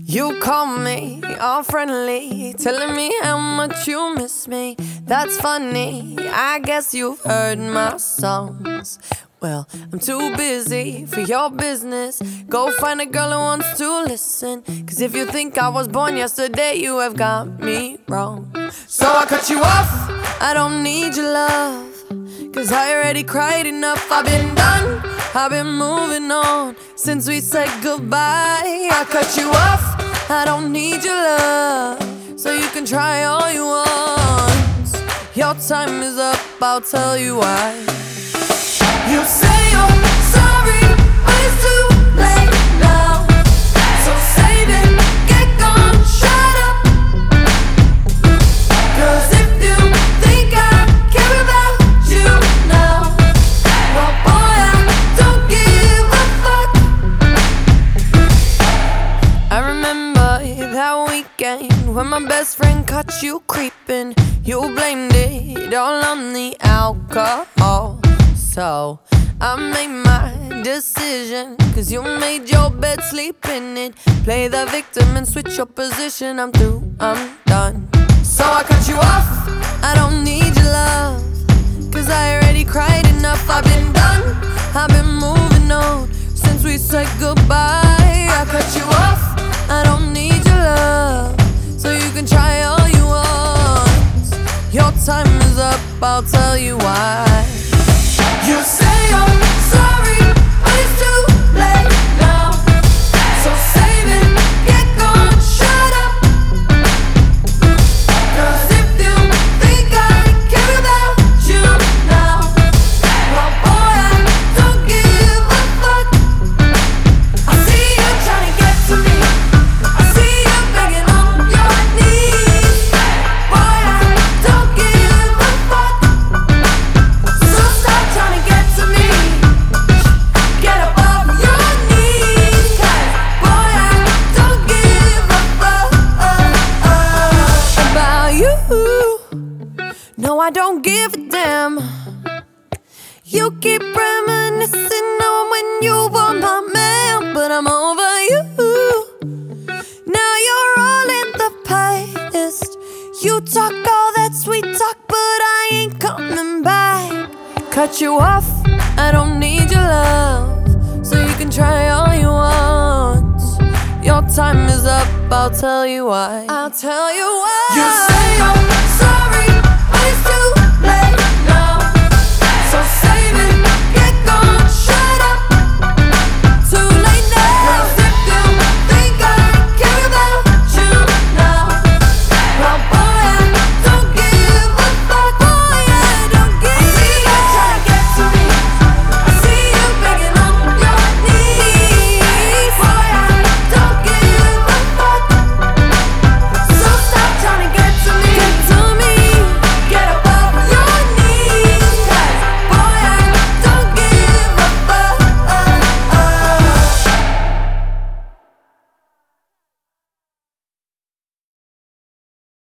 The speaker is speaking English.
You call me all friendly, telling me how much you miss me. That's funny, I guess you've heard my songs. Well, I'm too busy for your business. Go find a girl who wants to listen. Cause if you think I was born yesterday, you have got me wrong. So I cut you off, I don't need your love. Cause I already cried enough, I've been done, I've been moving on since we said goodbye. I cut you off, I don't need your love. So you can try all you want. Your time is up, I'll tell you why. You say you're sorry, but it's too late now. So save it, get gone, shut up. Cause if you think I care about you now, well boy, I don't give a fuck. I remember that weekend when my best friend caught you creeping. You blamed it all on the alcohol. So I made my decision, cause you made your bed, sleep in it. Play the victim and switch your position. I'm through, I'm done. So I cut you off, I don't need your love. Cause I already cried enough, I've been done, I've been moving on since we said goodbye. I cut you off, I don't need your love. So you can try all you want. Your time is up, I'll tell you why. You say you're sorry, but it's too late now. So save it, get gone, shut up. Cause if you think I care about you now, well boy, I don't give a fuck. I see you trying to get to me, I see you begging on your knees. Boy, I don't give a fuck. So stop trying to get to me, get above your knees. Cause boy, I don't give a fuck about you. No, I don't give a damn. You keep reminiscing on when you were my man, but I'm over you. Now you're all in the past. You talk all that sweet talk, but I ain't coming back. Cut you off, I don't need your love. So you can try all you want. Your time is up, I'll tell you why. I'll tell you why. You say